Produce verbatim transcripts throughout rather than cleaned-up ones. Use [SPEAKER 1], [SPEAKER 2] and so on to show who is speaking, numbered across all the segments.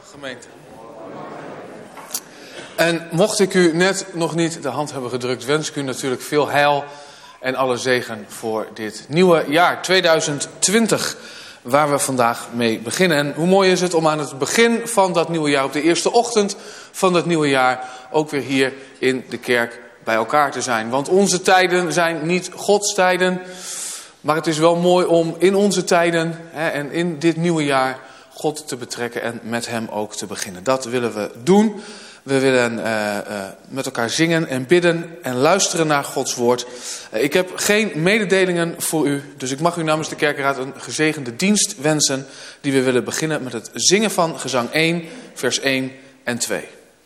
[SPEAKER 1] gemeente. En mocht ik u net nog niet de hand hebben gedrukt, wens ik u natuurlijk veel heil en alle zegen voor dit nieuwe jaar tweeduizend twintig, waar we vandaag mee beginnen. En hoe mooi is het om aan het begin van dat nieuwe jaar, op de eerste ochtend van dat nieuwe jaar, ook weer hier in de kerk bij elkaar te zijn. Want onze tijden zijn niet Gods tijden, maar het is wel mooi om in onze tijden hè, en in dit nieuwe jaar God te betrekken en met hem ook te beginnen. Dat willen we doen. We willen uh, uh, met elkaar zingen en bidden en luisteren naar Gods woord. Uh, ik heb geen mededelingen voor u, dus ik mag u namens de kerkenraad een gezegende dienst wensen, die we willen beginnen met het zingen van gezang één, vers één en twee.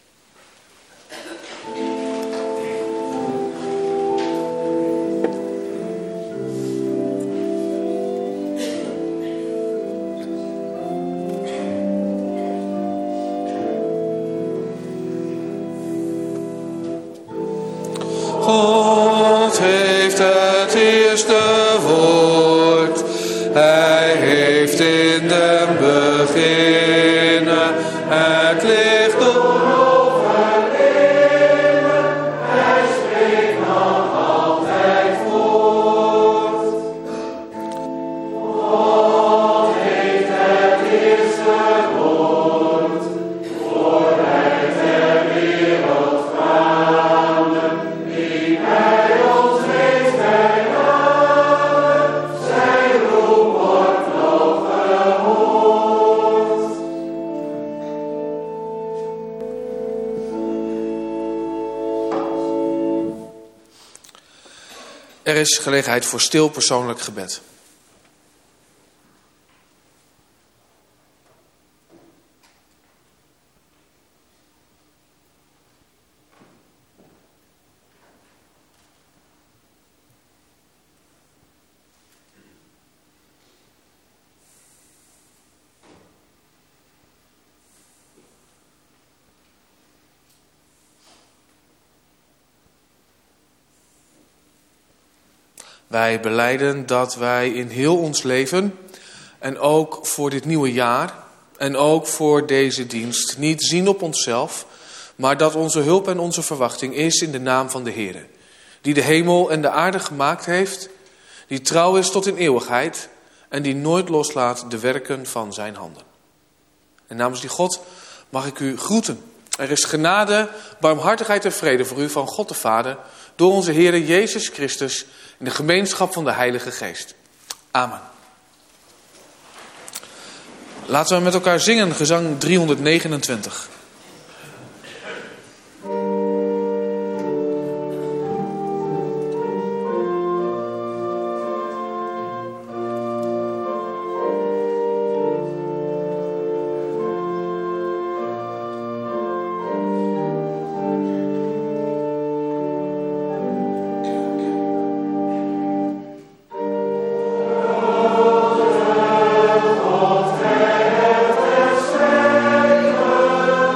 [SPEAKER 2] God heeft het eerste woord. Hij heeft in den beginnen het licht over eeuwen. Hij spreekt nog altijd voort. God heeft het eerste woord. Voor hij ter wereld kwamen. Hij ons heeft gedaan, zijn roep wordt nog gehoord.
[SPEAKER 1] Er is gelegenheid voor stil persoonlijk gebed. Wij belijden dat wij in heel ons leven en ook voor dit nieuwe jaar en ook voor deze dienst niet zien op onszelf, maar dat onze hulp en onze verwachting is in de naam van de Heere, die de hemel en de aarde gemaakt heeft, die trouw is tot in eeuwigheid en die nooit loslaat de werken van zijn handen. En namens die God mag ik u groeten. Er is genade, barmhartigheid en vrede voor u van God de Vader, door onze Heere Jezus Christus, in de gemeenschap van de Heilige Geest. Amen. Laten we met elkaar zingen, gezang driehonderdnegenentwintig.
[SPEAKER 2] God heeft het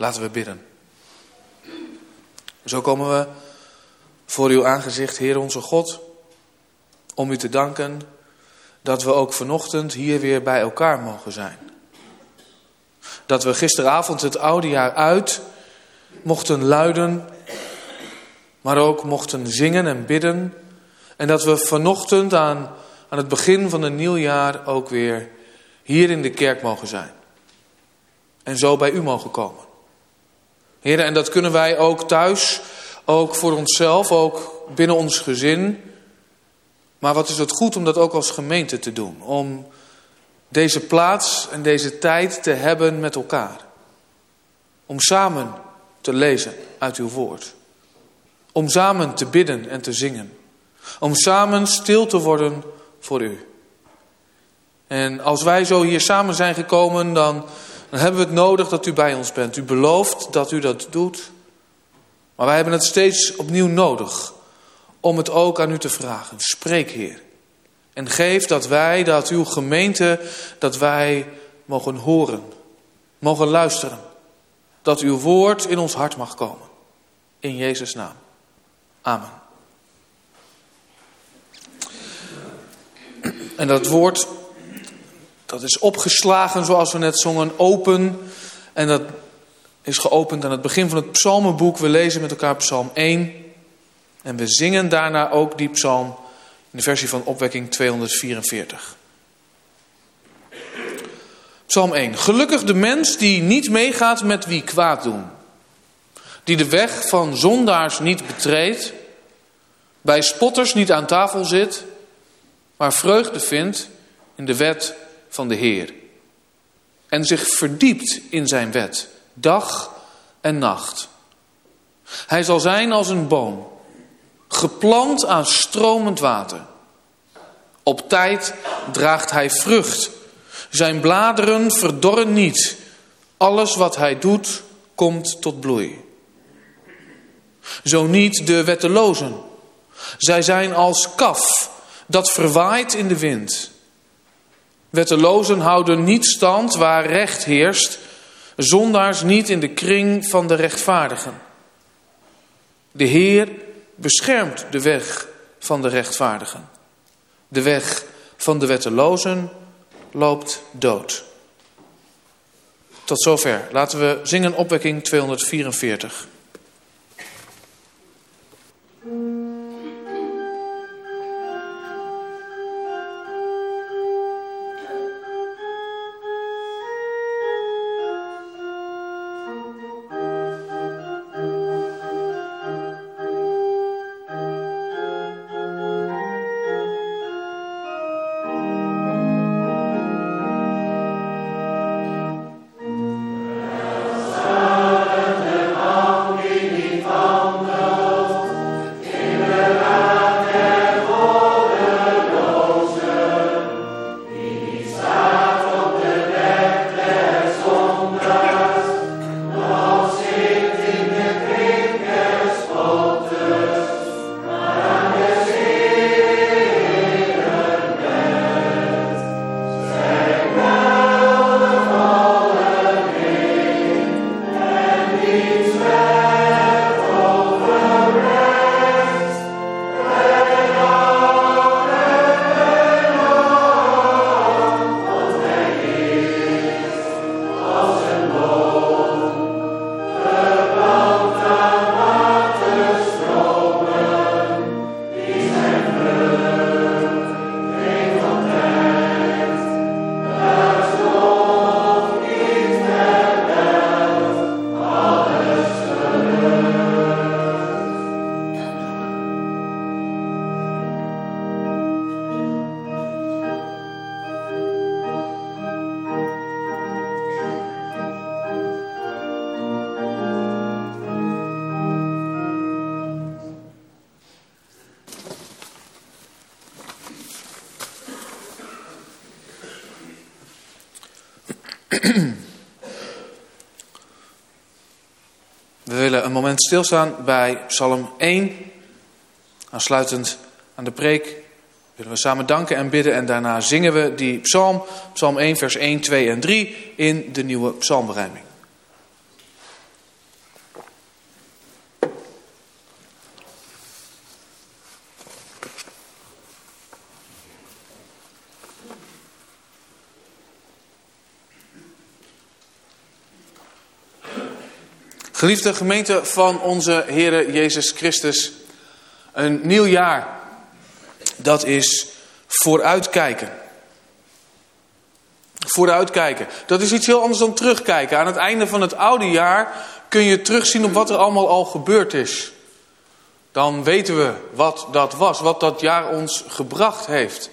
[SPEAKER 1] Laten we bidden. Zo komen we voor uw aangezicht, Heer onze God, om u te danken dat we ook vanochtend hier weer bij elkaar mogen zijn. Dat we gisteravond het oude jaar uit mochten luiden, maar ook mochten zingen en bidden. En dat we vanochtend aan, aan het begin van een nieuw jaar ook weer hier in de kerk mogen zijn. En zo bij u mogen komen. Heer, en dat kunnen wij ook thuis, ook voor onszelf, ook binnen ons gezin. Maar wat is het goed om dat ook als gemeente te doen. Om deze plaats en deze tijd te hebben met elkaar. Om samen te lezen uit uw woord. Om samen te bidden en te zingen. Om samen stil te worden voor u. En als wij zo hier samen zijn gekomen, dan, dan hebben we het nodig dat u bij ons bent. U belooft dat u dat doet. Maar wij hebben het steeds opnieuw nodig om het ook aan u te vragen. Spreek, Heer. En geef dat wij, dat uw gemeente, dat wij mogen horen. Mogen luisteren. Dat uw woord in ons hart mag komen. In Jezus' naam. Amen. En dat woord, dat is opgeslagen zoals we net zongen, open. En dat is geopend aan het begin van het psalmenboek. We lezen met elkaar psalm één. En we zingen daarna ook die psalm in de versie van opwekking tweehonderdvierenveertig. Psalm één. Gelukkig de mens die niet meegaat met wie kwaad doen. Die de weg van zondaars niet betreedt. Bij spotters niet aan tafel zit. Maar vreugde vindt in de wet van de Heer. En zich verdiept in zijn wet. Dag en nacht. Hij zal zijn als een boom. Geplant aan stromend water. Op tijd draagt hij vrucht. Zijn bladeren verdorren niet. Alles wat hij doet, komt tot bloei. Zo niet de wettelozen. Zij zijn als kaf, dat verwaait in de wind. Wettelozen houden niet stand waar recht heerst. Zondaars niet in de kring van de rechtvaardigen. De Heer beschermt de weg van de rechtvaardigen. De weg van de wettelozen loopt dood. Tot zover. Laten we zingen opwekking tweehonderdvierenveertig. We willen een moment stilstaan bij Psalm één. Aansluitend aan de preek willen we samen danken en bidden. En daarna zingen we die psalm, Psalm één vers één, twee en drie in de nieuwe psalmberijming. Geliefde gemeente van onze Heere Jezus Christus, een nieuw jaar, dat is vooruitkijken. Vooruitkijken, dat is iets heel anders dan terugkijken. Aan het einde van het oude jaar kun je terugzien op wat er allemaal al gebeurd is. Dan weten we wat dat was, wat dat jaar ons gebracht heeft.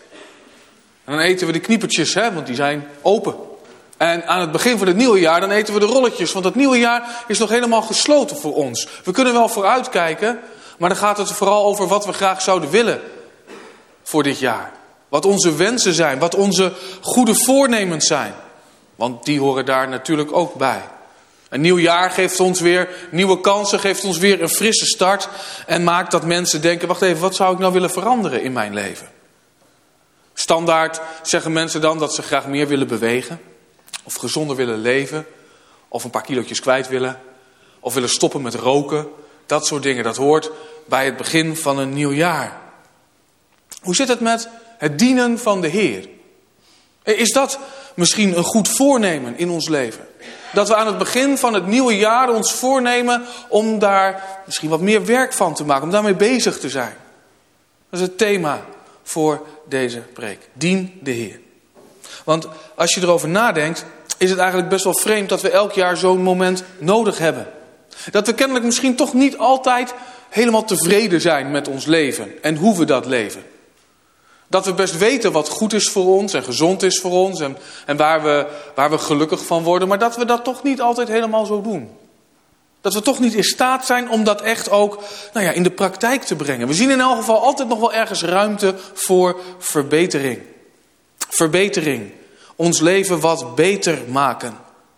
[SPEAKER 1] En dan eten we de kniepertjes, hè, want die zijn open. En aan het begin van het nieuwe jaar, dan eten we de rolletjes. Want het nieuwe jaar is nog helemaal gesloten voor ons. We kunnen wel vooruitkijken, maar dan gaat het vooral over wat we graag zouden willen voor dit jaar. Wat onze wensen zijn, wat onze goede voornemens zijn. Want die horen daar natuurlijk ook bij. Een nieuw jaar geeft ons weer nieuwe kansen, geeft ons weer een frisse start. En maakt dat mensen denken, wacht even, wat zou ik nou willen veranderen in mijn leven? Standaard zeggen mensen dan dat ze graag meer willen bewegen. Of gezonder willen leven. Of een paar kilootjes kwijt willen. Of willen stoppen met roken. Dat soort dingen, dat hoort bij het begin van een nieuw jaar. Hoe zit het met het dienen van de Heer? Is dat misschien een goed voornemen in ons leven? Dat we aan het begin van het nieuwe jaar ons voornemen om daar misschien wat meer werk van te maken. Om daarmee bezig te zijn. Dat is het thema voor deze preek. Dien de Heer. Want als je erover nadenkt, is het eigenlijk best wel vreemd dat we elk jaar zo'n moment nodig hebben. Dat we kennelijk misschien toch niet altijd helemaal tevreden zijn met ons leven en hoe we dat leven. Dat we best weten wat goed is voor ons en gezond is voor ons en, en waar, we, waar we gelukkig van worden. Maar dat we dat toch niet altijd helemaal zo doen. Dat we toch niet in staat zijn om dat echt ook nou ja, in de praktijk te brengen. We zien in elk geval altijd nog wel ergens ruimte voor verbetering. Verbetering. Ons leven wat beter maken.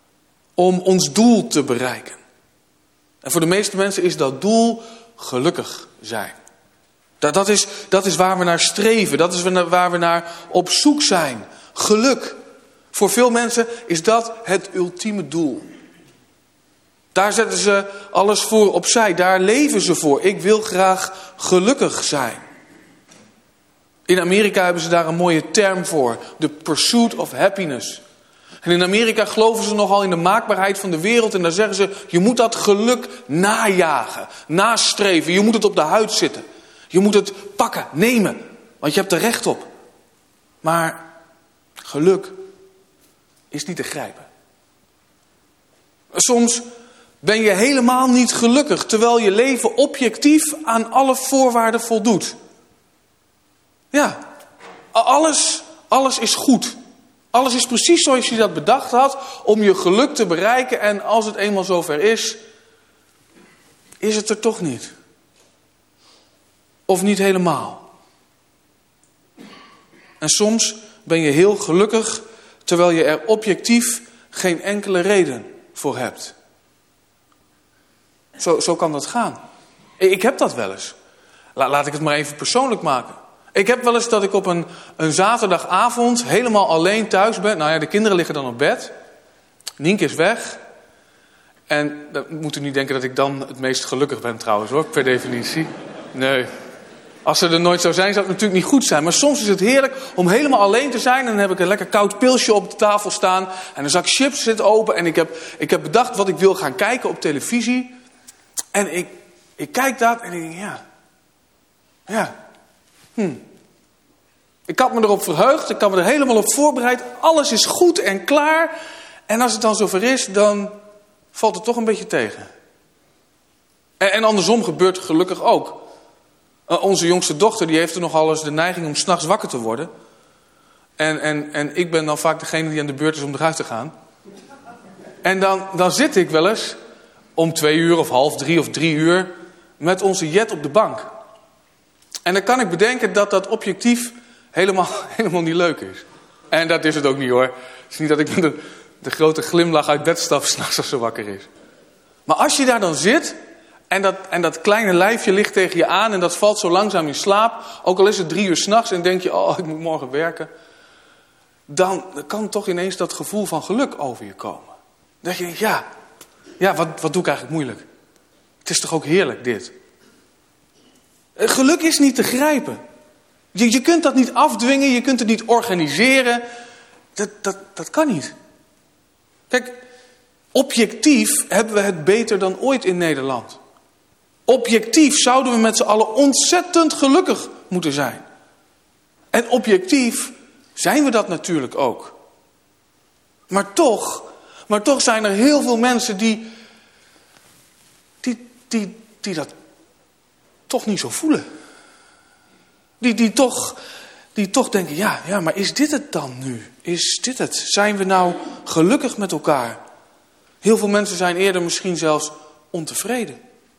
[SPEAKER 1] Om ons doel te bereiken. En voor de meeste mensen is dat doel gelukkig zijn. Dat, dat, is, dat is waar we naar streven. Dat is waar we naar op zoek zijn. Geluk. Voor veel mensen is dat het ultieme doel. Daar zetten ze alles voor opzij. Daar leven ze voor. Ik wil graag gelukkig zijn. In Amerika hebben ze daar een mooie term voor. The pursuit of happiness. En in Amerika geloven ze nogal in de maakbaarheid van de wereld. En dan zeggen ze, je moet dat geluk najagen. Nastreven. Je moet het op de huid zitten. Je moet het pakken, nemen. Want je hebt er recht op. Maar geluk is niet te grijpen. Soms ben je helemaal niet gelukkig, terwijl je leven objectief aan alle voorwaarden voldoet. Ja, alles, alles is goed. Alles is precies zoals je dat bedacht had om je geluk te bereiken. En als het eenmaal zover is, is het er toch niet. Of niet helemaal. En soms ben je heel gelukkig, terwijl je er objectief geen enkele reden voor hebt. Zo, zo kan dat gaan. Ik heb dat wel eens. Laat ik het maar even persoonlijk maken. Ik heb wel eens dat ik op een, een zaterdagavond helemaal alleen thuis ben. Nou ja, de kinderen liggen dan op bed. Nienke is weg. En dan moet u niet denken dat ik dan het meest gelukkig ben trouwens hoor, per definitie. Nee. Als ze er nooit zou zijn, zou het natuurlijk niet goed zijn. Maar soms is het heerlijk om helemaal alleen te zijn. En dan heb ik een lekker koud pilsje op de tafel staan. En een zak chips zit open. En ik heb, ik heb bedacht wat ik wil gaan kijken op televisie. En ik, ik kijk dat en ik denk, ja. Ja. Hm. Ik had me erop verheugd. Ik had me er helemaal op voorbereid. Alles is goed en klaar. En als het dan zover is, dan valt het toch een beetje tegen. En, en andersom gebeurt het gelukkig ook. Uh, onze jongste dochter die heeft er nogal eens de neiging om 's nachts wakker te worden. En, en, en ik ben dan vaak degene die aan de beurt is om eruit te gaan. En dan, dan zit ik wel eens om twee uur of half drie of drie uur met onze Jet op de bank. En dan kan ik bedenken dat dat objectief helemaal, helemaal niet leuk is. En dat is het ook niet hoor. Het is niet dat ik met de, de grote glimlach uit bed stap 's nachts als ze wakker is. Maar als je daar dan zit en dat, en dat kleine lijfje ligt tegen je aan en dat valt zo langzaam in slaap, ook al is het drie uur 's nachts en denk je, oh ik moet morgen werken. Dan kan toch ineens dat gevoel van geluk over je komen. Dat je denkt, ja, ja wat, wat doe ik eigenlijk moeilijk? Het is toch ook heerlijk dit. Geluk is niet te grijpen. Je, je kunt dat niet afdwingen, je kunt het niet organiseren. Dat, dat, dat kan niet. Kijk, Objectief hebben we het beter dan ooit in Nederland. Objectief zouden we met z'n allen ontzettend gelukkig moeten zijn. En objectief zijn we dat natuurlijk ook. Maar toch, maar toch zijn er heel veel mensen die, die, die, die dat toch niet zo voelen. Die, die, toch, die toch denken, ja, ja, maar is dit het dan nu? Is dit het? Zijn we nou gelukkig met elkaar? Heel veel mensen zijn eerder misschien zelfs ontevreden.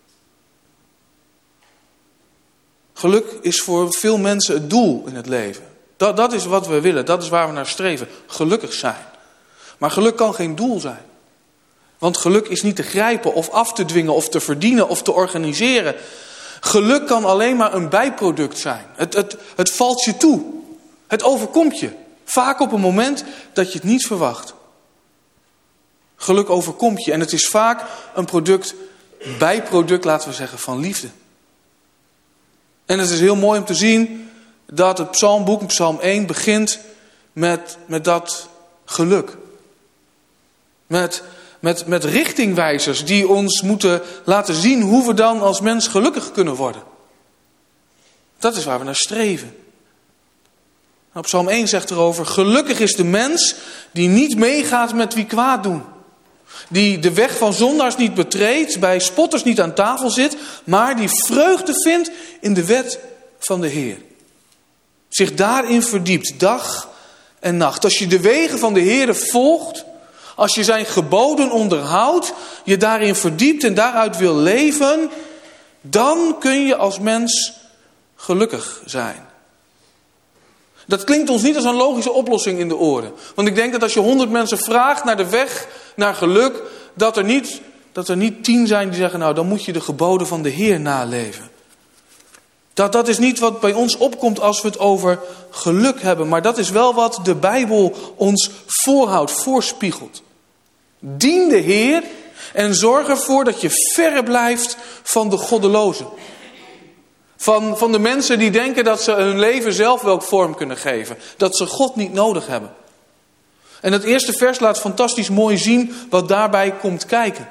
[SPEAKER 1] Geluk is voor veel mensen het doel in het leven. Dat, dat is wat we willen, dat is waar we naar streven. Gelukkig zijn. Maar geluk kan geen doel zijn. Want geluk is niet te grijpen of af te dwingen of te verdienen of te organiseren. Geluk kan alleen maar een bijproduct zijn. Het, het, het valt je toe. Het overkomt je. Vaak op een moment dat je het niet verwacht. Geluk overkomt je. En het is vaak een product, bijproduct, laten we zeggen, van liefde. En het is heel mooi om te zien dat het psalmboek, psalm één, begint met, met dat geluk. Met, met, met richtingwijzers die ons moeten laten zien hoe we dan als mens gelukkig kunnen worden. Dat is waar we naar streven. Nou, psalm één zegt erover, gelukkig is de mens die niet meegaat met wie kwaad doen. Die de weg van zondaars niet betreedt, bij spotters niet aan tafel zit, maar die vreugde vindt in de wet van de Heer. Zich daarin verdiept, dag en nacht. Als je de wegen van de Heer volgt, als je zijn geboden onderhoudt, je daarin verdiept en daaruit wil leven, dan kun je als mens gelukkig zijn. Dat klinkt ons niet als een logische oplossing in de oren. Want ik denk dat als je honderd mensen vraagt naar de weg, naar geluk, dat er niet, dat er niet tien zijn die zeggen, nou dan moet je de geboden van de Heer naleven. Dat, dat is niet wat bij ons opkomt als we het over geluk hebben. Maar dat is wel wat de Bijbel ons voorhoudt, voorspiegelt. Dien de Heer en zorg ervoor dat je verre blijft van de goddelozen. Van, van de mensen die denken dat ze hun leven zelf wel vorm kunnen geven. Dat ze God niet nodig hebben. En het eerste vers laat fantastisch mooi zien wat daarbij komt kijken.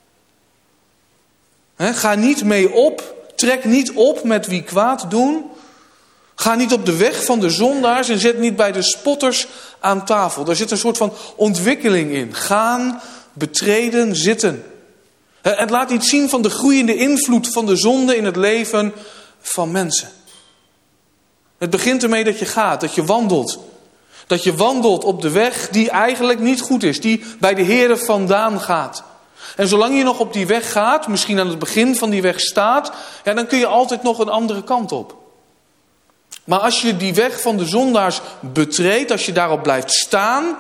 [SPEAKER 1] He, ga niet mee op. Trek niet op met wie kwaad doen. Ga niet op de weg van de zondaars en zet niet bij de spotters aan tafel. Daar zit een soort van ontwikkeling in. Gaan, betreden, zitten. Het laat iets zien van de groeiende invloed van de zonde in het leven van mensen. Het begint ermee dat je gaat, dat je wandelt. Dat je wandelt op de weg die eigenlijk niet goed is. Die bij de Heere vandaan gaat. En zolang je nog op die weg gaat, misschien aan het begin van die weg staat, ja, dan kun je altijd nog een andere kant op. Maar als je die weg van de zondaars betreedt, als je daarop blijft staan,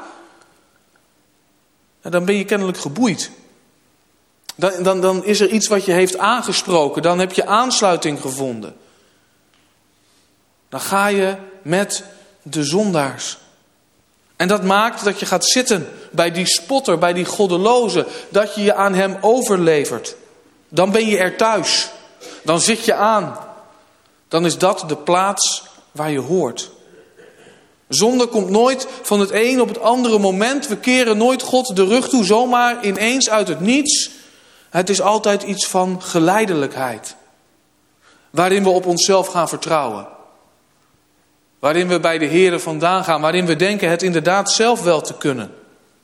[SPEAKER 1] ja, dan ben je kennelijk geboeid. Dan, dan, dan is er iets wat je heeft aangesproken, dan heb je aansluiting gevonden. Dan ga je met de zondaars. En dat maakt dat je gaat zitten bij die spotter, bij die goddeloze. Dat je je aan hem overlevert. Dan ben je er thuis. Dan zit je aan. Dan is dat de plaats waar je hoort. Zonde komt nooit van het een op het andere moment. We keren nooit God de rug toe zomaar ineens uit het niets. Het is altijd iets van geleidelijkheid. Waarin we op onszelf gaan vertrouwen. Waarin we bij de Heere vandaan gaan. Waarin we denken het inderdaad zelf wel te kunnen.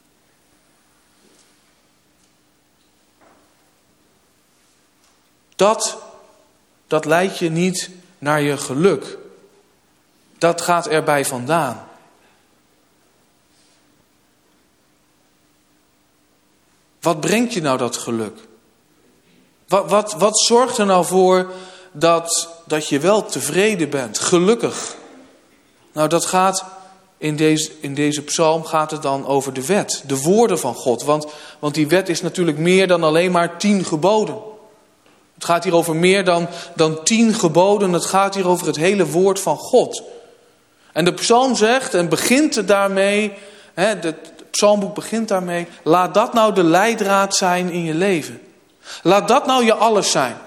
[SPEAKER 1] Dat, dat leidt je niet naar je geluk. Dat gaat erbij vandaan. Wat brengt je nou dat geluk? Wat, wat, wat zorgt er nou voor dat, dat je wel tevreden bent, gelukkig? Nou, dat gaat in deze, in deze psalm gaat het dan over de wet, de woorden van God. Want, want die wet is natuurlijk meer dan alleen maar tien geboden. Het gaat hier over meer dan, dan tien geboden. Het gaat hier over het hele woord van God. En de psalm zegt en begint daarmee, hè, het psalmboek begint daarmee, laat dat nou de leidraad zijn in je leven. Laat dat nou je alles zijn.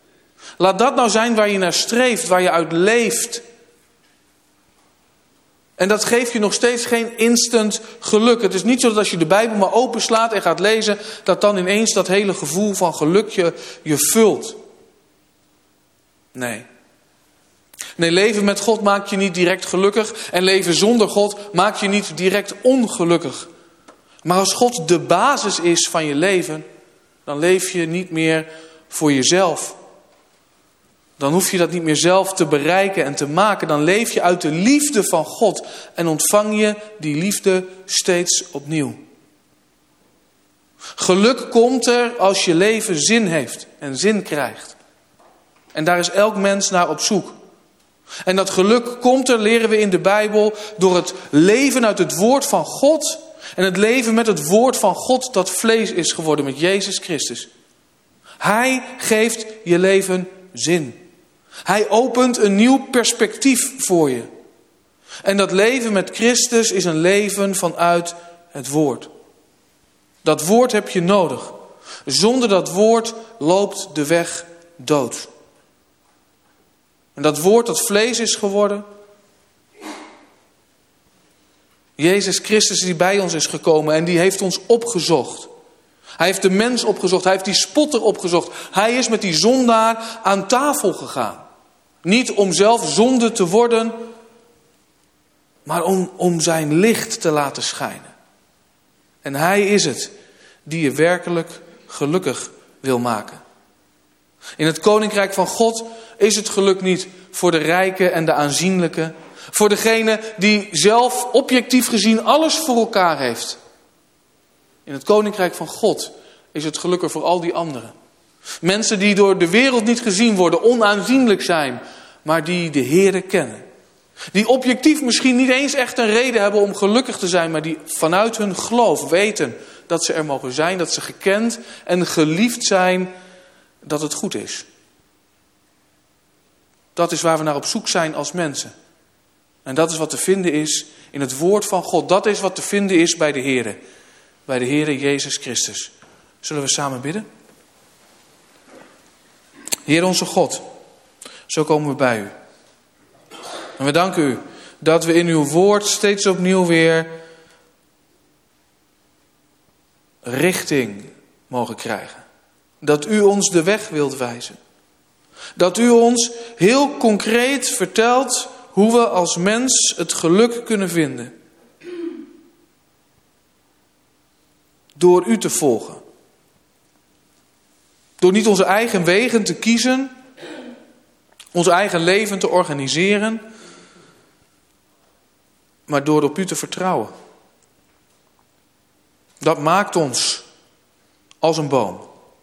[SPEAKER 1] Laat dat nou zijn waar je naar streeft, waar je uit leeft. En dat geeft je nog steeds geen instant geluk. Het is niet zo dat als je de Bijbel maar openslaat en gaat lezen, dat dan ineens dat hele gevoel van geluk je, je vult. Nee. Nee, leven met God maakt je niet direct gelukkig. En leven zonder God maakt je niet direct ongelukkig. Maar als God de basis is van je leven, dan leef je niet meer voor jezelf. Dan hoef je dat niet meer zelf te bereiken en te maken. Dan leef je uit de liefde van God en ontvang je die liefde steeds opnieuw. Geluk komt er als je leven zin heeft en zin krijgt. En daar is elk mens naar op zoek. En dat geluk komt er, leren we in de Bijbel, door het leven uit het woord van God. En het leven met het woord van God dat vlees is geworden met Jezus Christus. Hij geeft je leven zin. Hij opent een nieuw perspectief voor je. En dat leven met Christus is een leven vanuit het woord. Dat woord heb je nodig. Zonder dat woord loopt de weg dood. En dat woord dat vlees is geworden. Jezus Christus die bij ons is gekomen en die heeft ons opgezocht. Hij heeft de mens opgezocht. Hij heeft die spotter opgezocht. Hij is met die zondaar aan tafel gegaan. Niet om zelf zonde te worden, maar om, om zijn licht te laten schijnen. En hij is het die je werkelijk gelukkig wil maken. In het koninkrijk van God is het geluk niet voor de rijken en de aanzienlijke. Voor degene die zelf objectief gezien alles voor elkaar heeft. In het koninkrijk van God is het geluk er voor al die anderen. Mensen die door de wereld niet gezien worden, onaanzienlijk zijn, maar die de Heere kennen. Die objectief misschien niet eens echt een reden hebben om gelukkig te zijn, maar die vanuit hun geloof weten dat ze er mogen zijn, dat ze gekend en geliefd zijn, dat het goed is. Dat is waar we naar op zoek zijn als mensen. En dat is wat te vinden is in het woord van God. Dat is wat te vinden is bij de Heere. Bij de Heere Jezus Christus. Zullen we samen bidden? Heer onze God, zo komen we bij u. En we danken u dat we in uw woord steeds opnieuw weer richting mogen krijgen. Dat u ons de weg wilt wijzen. Dat u ons heel concreet vertelt hoe we als mens het geluk kunnen vinden. Door u te volgen. Door niet onze eigen wegen te kiezen. Ons eigen leven te organiseren. Maar door op u te vertrouwen. Dat maakt ons als een boom.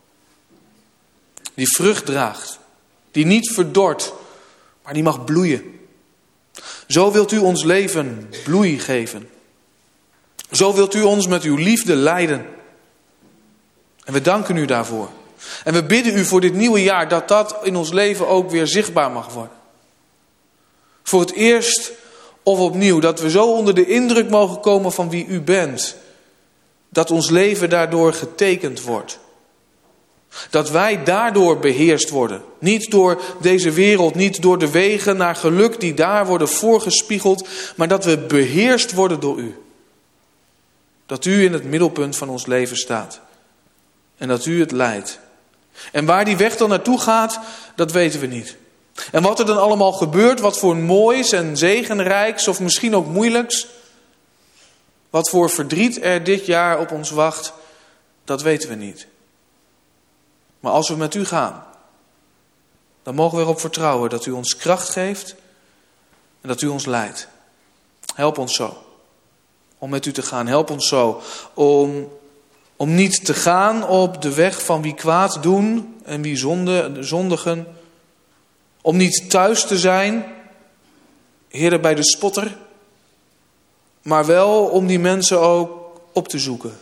[SPEAKER 1] Die vrucht draagt. Die niet verdort. Maar die mag bloeien. Zo wilt u ons leven bloei geven. Zo wilt u ons met uw liefde leiden. En we danken u daarvoor. En we bidden u voor dit nieuwe jaar dat dat in ons leven ook weer zichtbaar mag worden. Voor het eerst of opnieuw. Dat we zo onder de indruk mogen komen van wie u bent. Dat ons leven daardoor getekend wordt. Dat wij daardoor beheerst worden. Niet door deze wereld, niet door de wegen naar geluk die daar worden voorgespiegeld. Maar dat we beheerst worden door u. Dat u in het middelpunt van ons leven staat. En dat u het leidt. En waar die weg dan naartoe gaat, dat weten we niet. En wat er dan allemaal gebeurt, wat voor moois en zegenrijks of misschien ook moeilijks. Wat voor verdriet er dit jaar op ons wacht, dat weten we niet. Maar als we met u gaan, dan mogen we erop vertrouwen dat u ons kracht geeft en dat u ons leidt. Help ons zo om met u te gaan. Help ons zo om, om niet te gaan op de weg van wie kwaad doen en wie zonde, zondigen. Om niet thuis te zijn, Heere, bij de spotter. Maar wel om die mensen ook op te zoeken.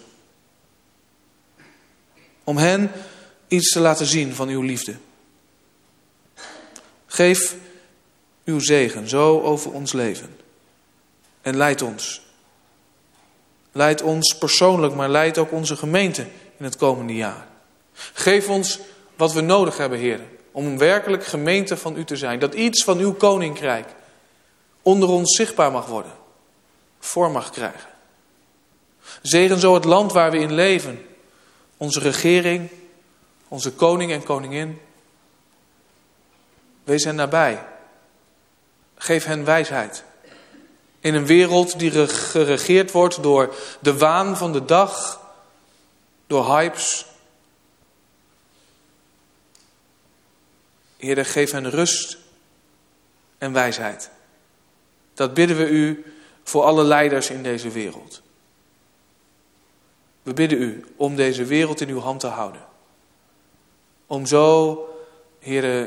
[SPEAKER 1] Om hen iets te laten zien van uw liefde. Geef uw zegen zo over ons leven. En leid ons. Leid ons persoonlijk, maar leid ook onze gemeente in het komende jaar. Geef ons wat we nodig hebben, Heer. Om werkelijk gemeente van u te zijn. Dat iets van uw koninkrijk onder ons zichtbaar mag worden. vorm mag krijgen. Zegen zo het land waar we in leven. Onze regering, onze koning en koningin. Wees hen nabij. Geef hen wijsheid. In een wereld die geregeerd wordt door de waan van de dag, door hypes. Heere, geef hen rust en wijsheid. Dat bidden we u voor alle leiders in deze wereld. We bidden u om deze wereld in uw hand te houden. Om zo, Heere,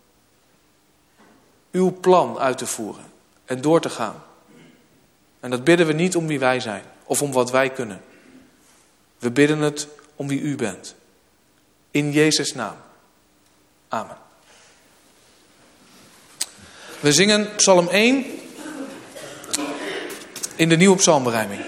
[SPEAKER 1] uw plan uit te voeren en door te gaan. En dat bidden we niet om wie wij zijn of om wat wij kunnen. We bidden het om wie u bent. In Jezus' naam. Amen. We zingen Psalm één in de nieuwe psalmberijming.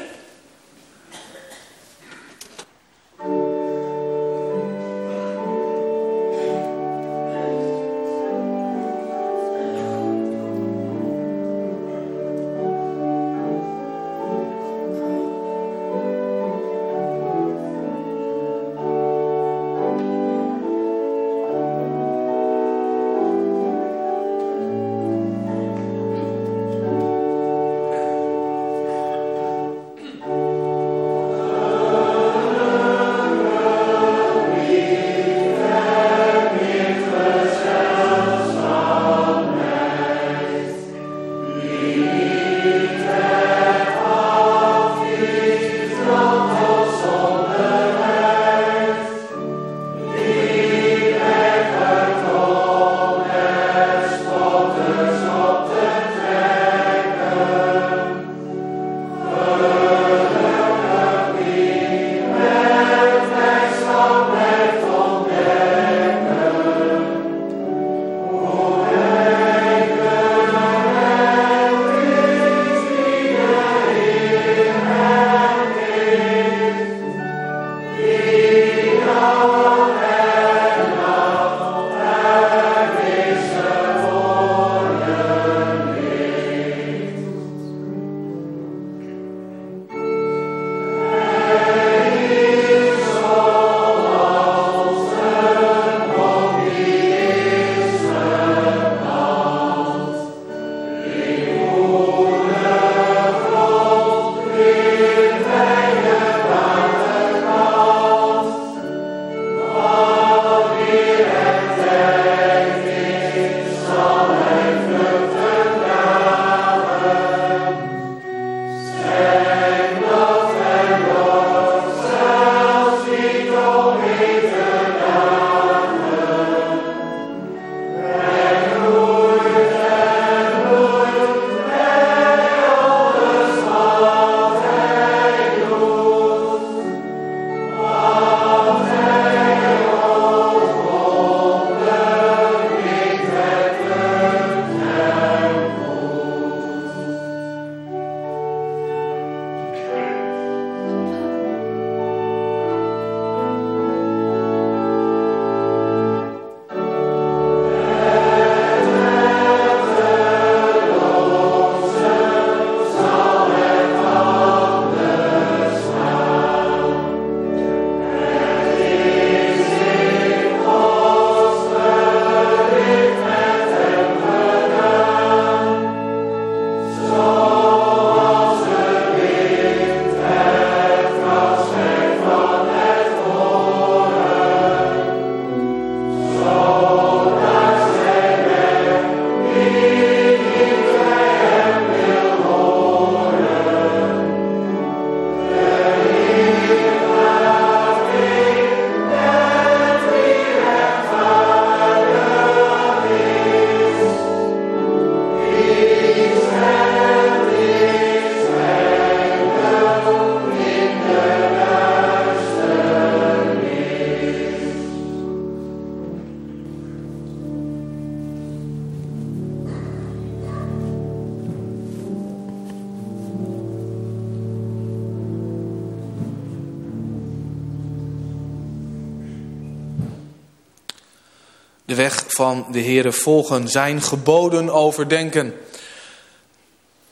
[SPEAKER 1] De weg van de Heere volgen, zijn geboden overdenken.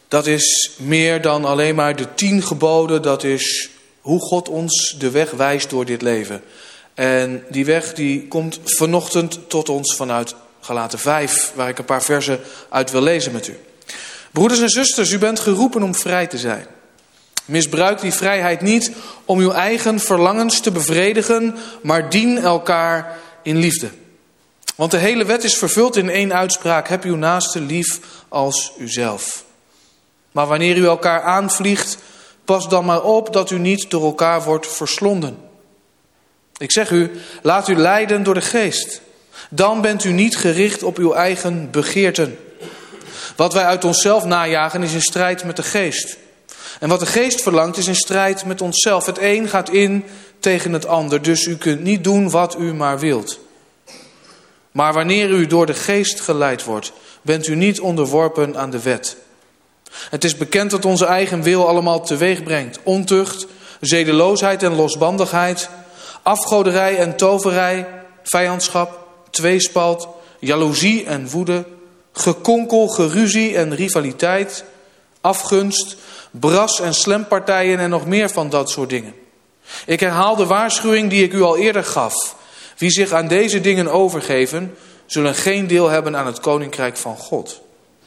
[SPEAKER 1] Dat is meer dan alleen maar de tien geboden. Dat is hoe God ons de weg wijst door dit leven. En die weg die komt vanochtend tot ons vanuit Galaten vijf, waar ik een paar versen uit wil lezen met u. Broeders en zusters, u bent geroepen om vrij te zijn. Misbruik die vrijheid niet om uw eigen verlangens te bevredigen, maar dien elkaar in liefde. Want de hele wet is vervuld in één uitspraak: heb uw naaste lief als uzelf. Maar wanneer u elkaar aanvliegt, pas dan maar op dat u niet door elkaar wordt verslonden. Ik zeg u, laat u leiden door de geest. Dan bent u niet gericht op uw eigen begeerten. Wat wij uit onszelf najagen is in strijd met de geest. En wat de geest verlangt is in strijd met onszelf. Het een gaat in tegen het ander, dus u kunt niet doen wat u maar wilt. Maar wanneer u door de geest geleid wordt, bent u niet onderworpen aan de wet. Het is bekend dat onze eigen wil allemaal teweeg brengt. Ontucht, zedeloosheid en losbandigheid, afgoderij en toverij, vijandschap, tweespalt, jaloezie en woede, gekonkel, geruzie en rivaliteit, afgunst, bras en slempartijen en nog meer van dat soort dingen. Ik herhaal de waarschuwing die ik u al eerder gaf. Wie zich aan deze dingen overgeven, zullen geen deel hebben aan het koninkrijk van God.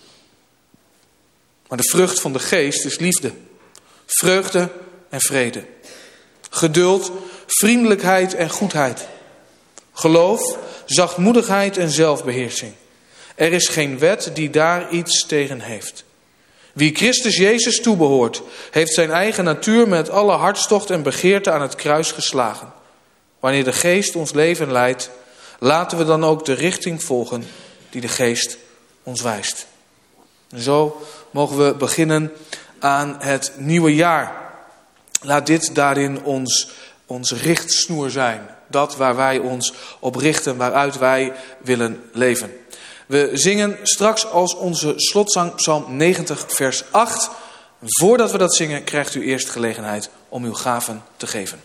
[SPEAKER 1] Maar de vrucht van de geest is liefde, vreugde en vrede, geduld, vriendelijkheid en goedheid, geloof, zachtmoedigheid en zelfbeheersing. Er is geen wet die daar iets tegen heeft. Wie Christus Jezus toebehoort, heeft zijn eigen natuur met alle hartstocht en begeerte aan het kruis geslagen. Wanneer de geest ons leven leidt, laten we dan ook de richting volgen die de geest ons wijst. En zo mogen we beginnen aan het nieuwe jaar. Laat dit daarin ons, ons richtsnoer zijn. Dat waar wij ons op richten, waaruit wij willen leven. We zingen straks als onze slotzang Psalm negentig vers acht. Voordat we dat zingen krijgt u eerst gelegenheid om uw gaven te geven.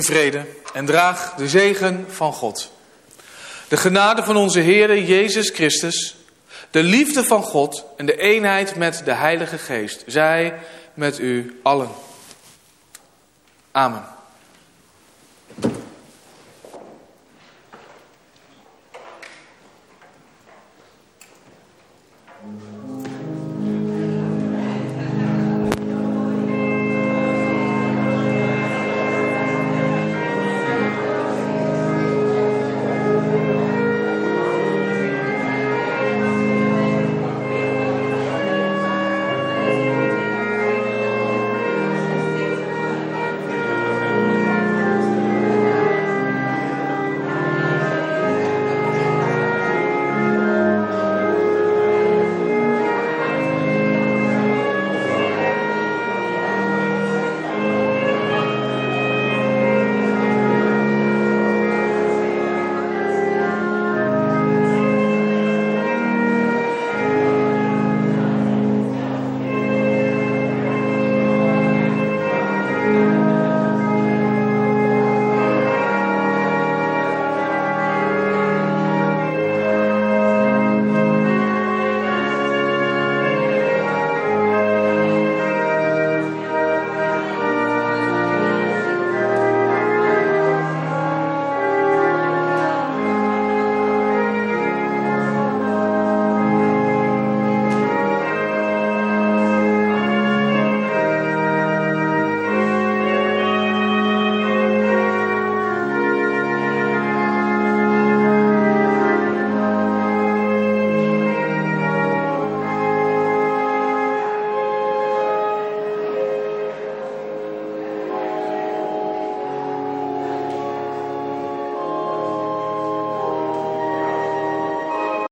[SPEAKER 1] in vrede en draag de zegen van God. De genade van onze Heere Jezus Christus, de liefde van God en de eenheid met de Heilige Geest, zij met u allen. Amen.